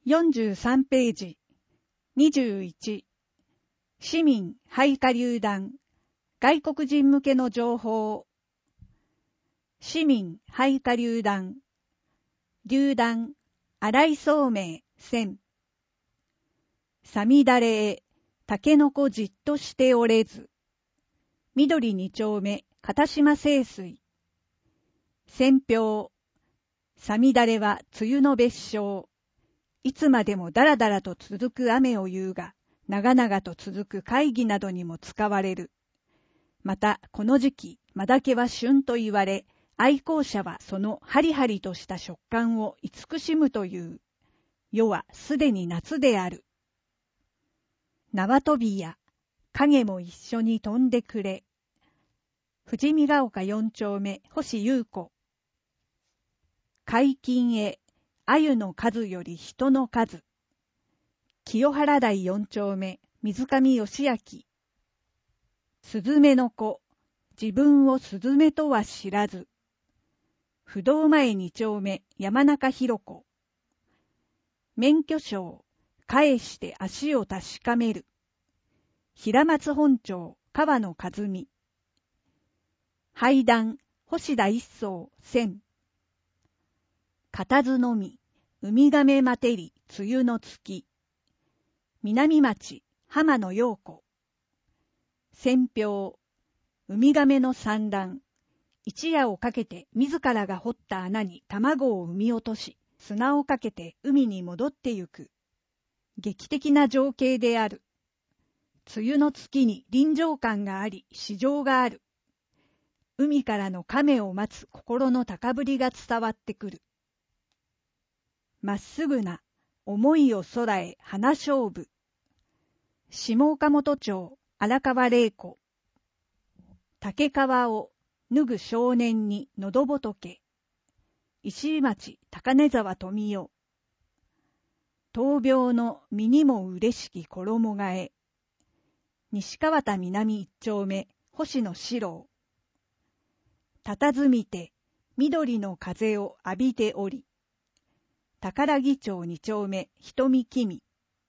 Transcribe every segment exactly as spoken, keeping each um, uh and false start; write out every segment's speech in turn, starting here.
よんじゅうさんページにじゅういち市民配下榴弾外国人向けの情報市民配下榴弾榴弾荒井聡明線さみだれへたけのこじっとしておれず緑二丁目片島清水選評さみだれは梅雨の別称いつまでもだらだらと続く雨を言うが、長々と続く会議などにも使われる。また、この時期、マダケは旬と言われ、愛好者はそのハリハリとした食感を慈しむという。世はすでに夏である。縄跳びや影も一緒に飛んでくれ。富士見ヶ丘四丁目、星優子。解禁へ。鮎の数より人の数。清原台四丁目、水上義明。すずめの子、自分をすずめとは知らず。不動前二丁目、山中弘子。免許証、返して足を確かめる。平松本町、川野和美。俳談、星田一層、千。固唾のみ、ウミガメ待てり、梅雨の月。南町、浜野陽子。選評、ウミガメの産卵。一夜をかけて自らが掘った穴に卵を産み落とし、砂をかけて海に戻ってゆく。劇的な情景である。梅雨の月に臨場感があり、詩情がある。海からの亀を待つ心の高ぶりが伝わってくる。まっすぐな思いを空へ花勝負。下岡本町荒川玲子。竹皮を脱ぐ少年に喉仏。石井町高根沢富代。闘病の身にも嬉しき衣替え。西川田南一丁目星野四郎。佇みて緑の風を浴びており。宝木町二丁目瞳君。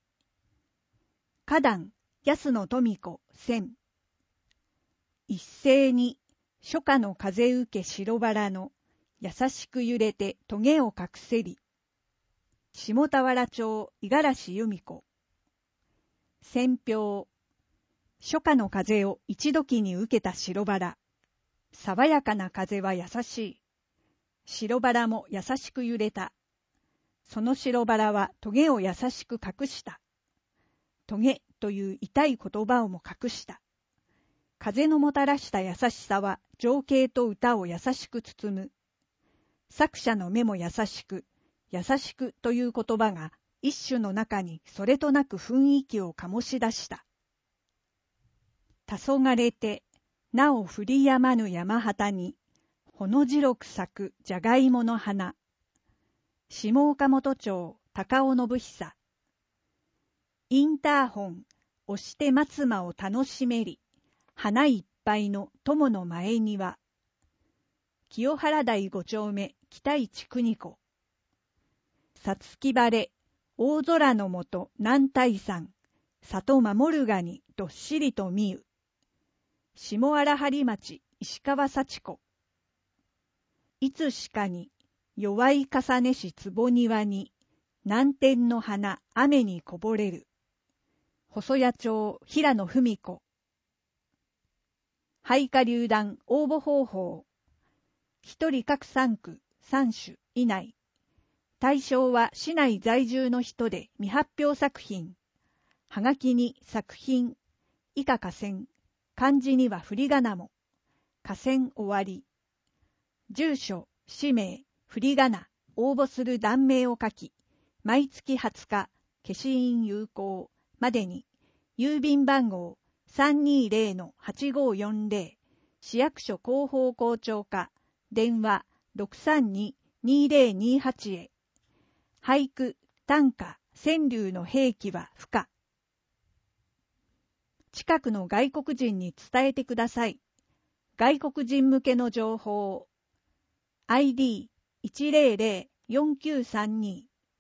花壇安野富子千。一斉に初夏の風受け白バラの優しく揺れてトゲを隠せり。下田原町五十嵐由美子。選評初夏の風を一時に受けた白バラ。爽やかな風は優しい。白バラも優しく揺れた。その白バラはトゲを優しく隠した。トゲという痛い言葉をも隠した。風のもたらした優しさは情景と歌を優しく包む。作者の目も優しく、優しくという言葉が一首の中にそれとなく雰囲気を醸し出した。黄昏て、なお降りやまぬ山旗に、ほの白く咲くじゃがいもの花。下岡本町高尾信久。インターホン押して松間を楽しめり。花いっぱいの友の前庭。清原台五丁目北市邦子。さつき晴れ大空の下南大山。里守るがにどっしりと見ゆ。下荒張町石川幸子。いつしかに弱い重ねし坪庭に、南天の花雨にこぼれる。細谷町平野文子。配下榴弾応募方法。一人各三区三種以内。対象は市内在住の人で未発表作品。はがきに作品。以下下線。漢字には振り仮名も。下線終わり。住所、氏名。振り仮名、応募する断名を書き、毎月はつか、消印有効までに、郵便番号 さんにーぜろのはちごーよんぜろ、市役所広報校長課、電話 ろくさんにーにーぜろにーはち へ。俳句、短歌、川柳の併記は不可。近くの外国人に伝えてください。外国人向けの情報。アイディーいちぜろぜろよんきゅうさんに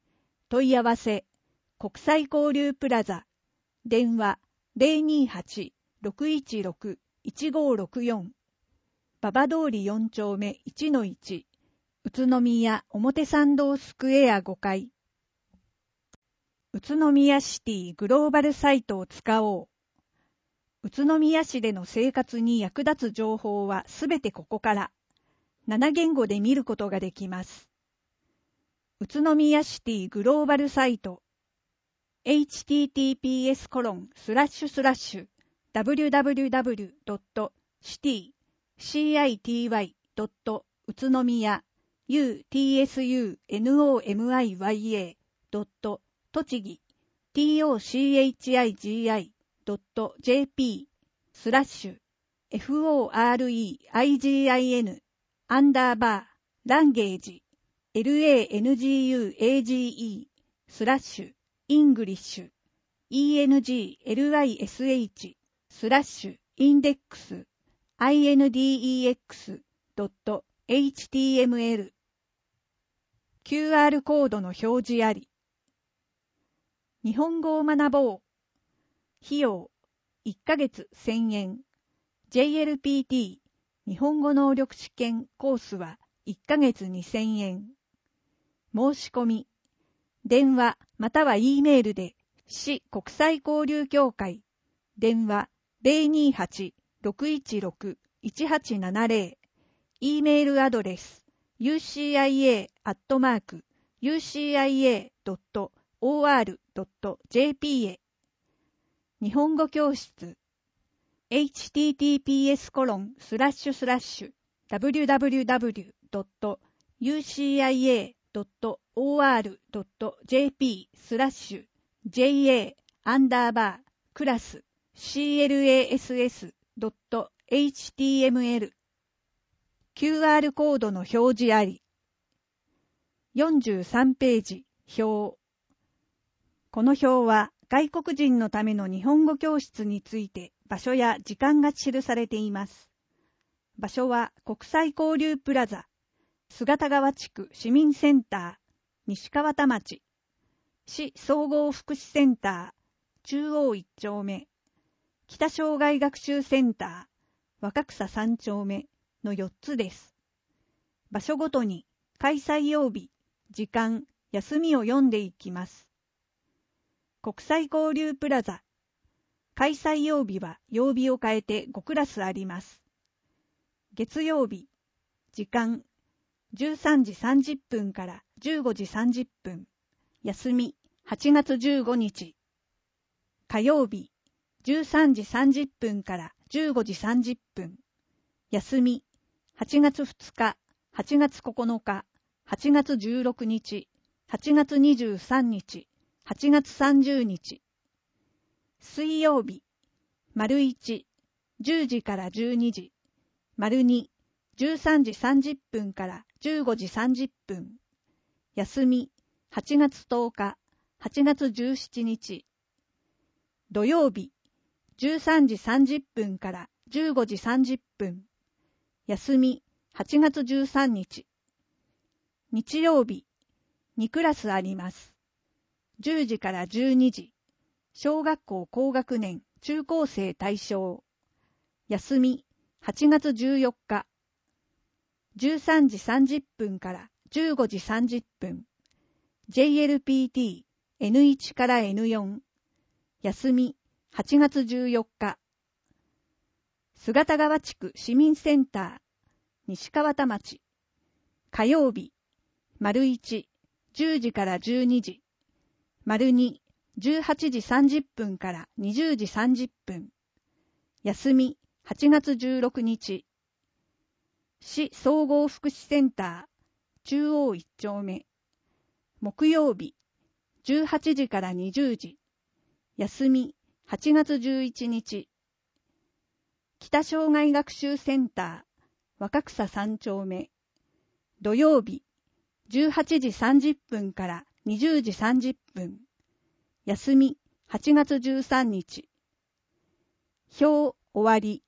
問い合わせ、国際交流プラザ、電話 ゼロにはち ろくいちろく いちごろくよん、馬場通りよん丁目 いちのいち、宇都宮表参道スクエアごかい。宇都宮シティグローバルサイトを使おう。宇都宮市での生活に役立つ情報はすべてここからなな言語で見ることができます。宇都宮シティグローバルサイト エイチティーティーピーエスコロンスラッシュスラッシュダブリュダブリュダブリュドットシティシーアイティーワイドット宇都宮 ユーティーエスユーエヌオーエムアイワイエードット栃木 ティーオーシーエイチアイジーアイドットジェーピースラッシュ エフオーアールイーアイジーアイエヌ アンダーバーランゲージ エルエーエヌジーユーエージーイー スラッシュイングリッシュ イーエヌジーエルアイエスエイチ スラッシュインデックス アイエヌディーイーエックス ドット エイチティーエムエル キューアール コードの表示あり。日本語を学ぼう。費用いっかげつせんえん。ジェイエルピーティー 日本語能力試験コースはいっかげつにせんえん。申し込み。電話または E メールで市国際交流協会電話 ゼロにはち ろくいちろく いちはちななゼロ E メールアドレス ユーシーアイエー アットマーク ユーシーアイエー ドット オーアール ドット ジェーピー へ日本語教室 エイチティーティーピーエスコロンスラッシュスラッシュダブリュダブリュダブリュドットユーシーアイエードットオーアールドットジェーピースラッシュジェイエーアンダーバークラス シーエルエーエスエスドットエイチティーエムエル キューアール コードの表示あり。よんじゅうさんページ表。この表は外国人のための日本語教室について場所や時間が記されています。場所は国際交流プラザ、姿川地区市民センター、西川田町、市総合福祉センター、中央いち丁目、北障害学習センター、若草さん丁目のよっつです。場所ごとに開催曜日、時間、休みを読んでいきます。国際交流プラザ。開催曜日は曜日を変えてごクラスあります。月曜日、時間、じゅうさんじさんじゅっぷんからじゅうごじさんじゅっぷん。休み、はちがつじゅうごにち。火曜日、じゅうさんじさんじゅっぷんからじゅうごじさんじゅっぷん。休み、はちがつふつか、はちがつここのか、はちがつじゅうろくにち、はちがつにじゅうさんにち、はちがつさんじゅうにち。水曜日、丸いち、じゅうじからじゅうにじ、丸に、じゅうさんじさんじゅっぷんからじゅうごじさんじゅっぷん。休み、はちがつとおか、はちがつじゅうしちにち。土曜日、じゅうさんじさんじゅっぷんからじゅうごじさんじゅっぷん。休み、はちがつじゅうさんにち。日曜日、にクラスあります。じゅうじからじゅうにじ。小学校高学年、中高生対象。休み、はちがつじゅうよっか。じゅうさんじさんじゅっぷんからじゅうごじさんじゅっぷん。ジェイエルピーティー エヌいち から エヌよん。休み、はちがつじゅうよっか。姿川地区市民センター、西川田町。火曜日、丸いち、じゅうじからじゅうにじ。丸に、じゅうはちじさんじゅっぷんからにじゅうじさんじゅっぷん。休み、はちがつじゅうろくにち。市総合福祉センター、中央いち丁目。木曜日、じゅうはちじからにじゅうじ。休み、はちがつじゅういちにち。北障害学習センター、若草さん丁目。土曜日、じゅうはちじさんじゅっぷんからにじゅうじさんじゅっぷん。休み、はちがつじゅうさんにち。表終わり。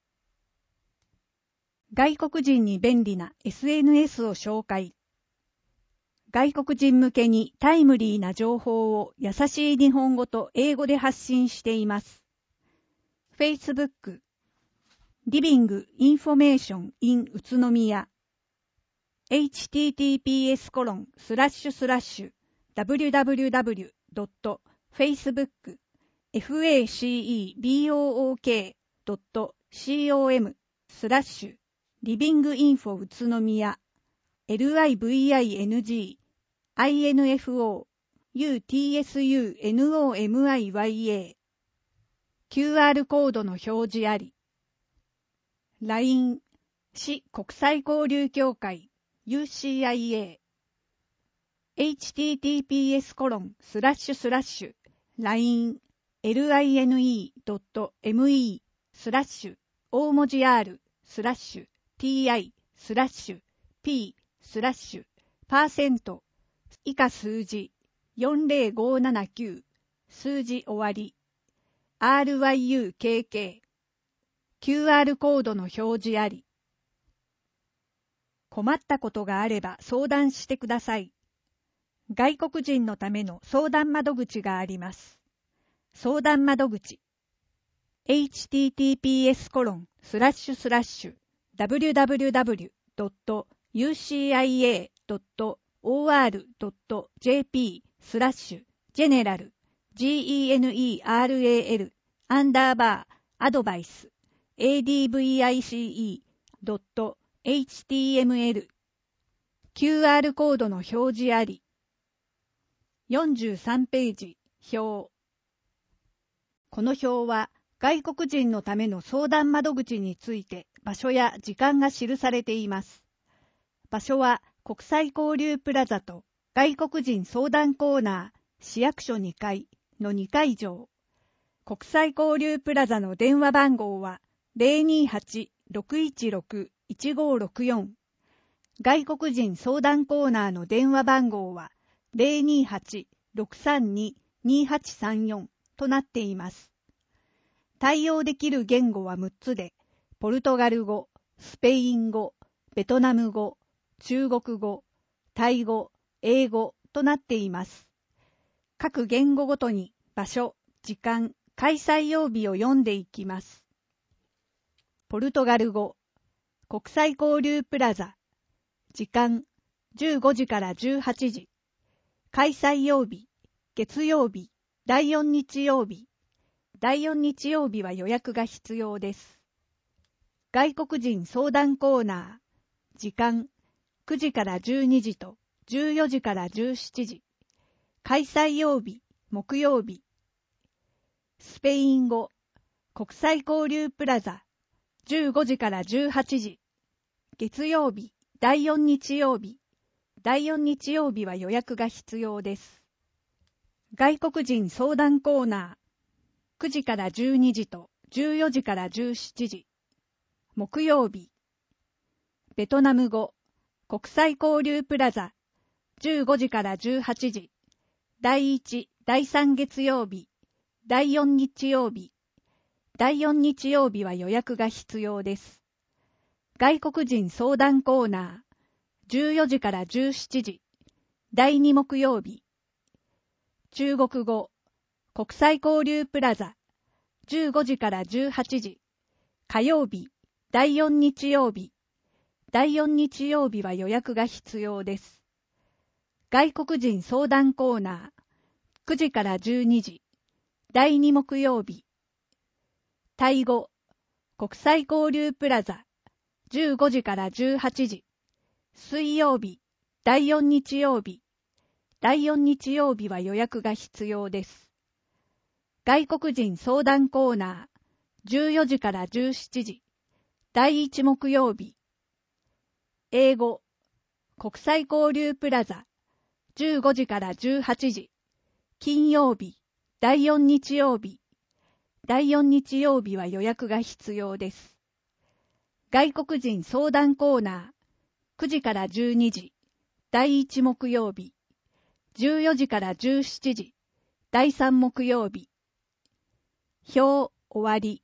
外国人に便利な エスエヌエス を紹介。 外国人向けにタイムリーな情報を優しい日本語と英語で発信しています。Facebook、リビングインフォメーション in 宇都宮 エイチティーティーピーエスコロンスラッシュスラッシュダブリュダブリュダブリュドットフェイスブックフェイスブックドットコムスラッシュリビングインフォ宇都宮 リビング インフォ 宇都宮 キューアール コードの表示あり。ライン 市国際交流協会 ユーシーアイエー エイチティーティーピーエスコロンスラッシュスラッシュ ライン ドットミー スラッシュ大文字 R スラッシュ TI スラッシュ P スラッシュパーセント以下数字よんぜろごななきゅう数字終わり アールワイユーケーケー キューアール コードの表示あり。困ったことがあれば相談してください。外国人のための相談窓口があります。相談窓口 エイチティーティーピーエスコロンスラッシュスラッシュダブリュダブリュダブリュドットユーシーアイエードットオーアールドットジェーピースラッシュジェネラル ジェネラル アンダーバーアドバイス エーディーブイアイシーイードットエイチティーエムエル キューアール コードの表示あり。よんじゅうさんページ表。この表は外国人のための相談窓口について場所や時間が記されています。場所は国際交流プラザと外国人相談コーナー市役所にかいのにかい上。国際交流プラザの電話番号は ゼロにはち ろくいちろく いちごろくよん。外国人相談コーナーの電話番号は ゼロにはち ろくさんに にはちさんよん となっています。対応できる言語はむっつで、ポルトガル語、スペイン語、ベトナム語、中国語、タイ語、英語となっています。各言語ごとに場所、時間、開催曜日を読んでいきます。ポルトガル語、国際交流プラザ、時間じゅうごじからじゅうはちじ、開催曜日、月曜日、だいよん日曜日、だいよん日曜日は予約が必要です。外国人相談コーナー、時間くじからじゅうにじとじゅうよじからじゅうしちじ、開催曜日、木曜日。スペイン語、国際交流プラザ、じゅうごじからじゅうはちじ、月曜日、だいよん日曜日。だいよん日曜日は予約が必要です。外国人相談コーナー、くじからじゅうにじとじゅうよじからじゅうしちじ。木曜日。ベトナム語、国際交流プラザ、じゅうごじからじゅうはちじ。だいいち、だいさん月曜日。だいよん日曜日。だいよん日曜日は予約が必要です。外国人相談コーナー、じゅうよじからじゅうしちじ。だいに木曜日。中国語、国際交流プラザ、じゅうごじからじゅうはちじ。火曜日、だいよん日曜日。だいよん日曜日は予約が必要です。外国人相談コーナー、くじからじゅうにじ。だいに木曜日。タイ語、国際交流プラザ、じゅうごじからじゅうはちじ。水曜日、だいよん日曜日。だいよん日曜日は予約が必要です。外国人相談コーナー、じゅうよじからじゅうしちじ。だいいち木曜日。英語、国際交流プラザ、じゅうごじからじゅうはちじ。金曜日、だいよん日曜日。だいよん日曜日は予約が必要です。外国人相談コーナー、くじからじゅうにじ。だいいち木曜日。じゅうよじからじゅうしちじ。だいさん木曜日。表終わり。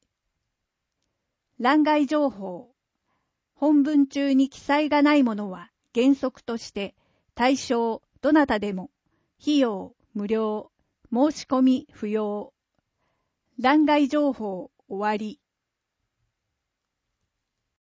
欄外情報。本文中に記載がないものは原則として対象どなたでも、費用無料、申し込み不要。欄外情報終わり。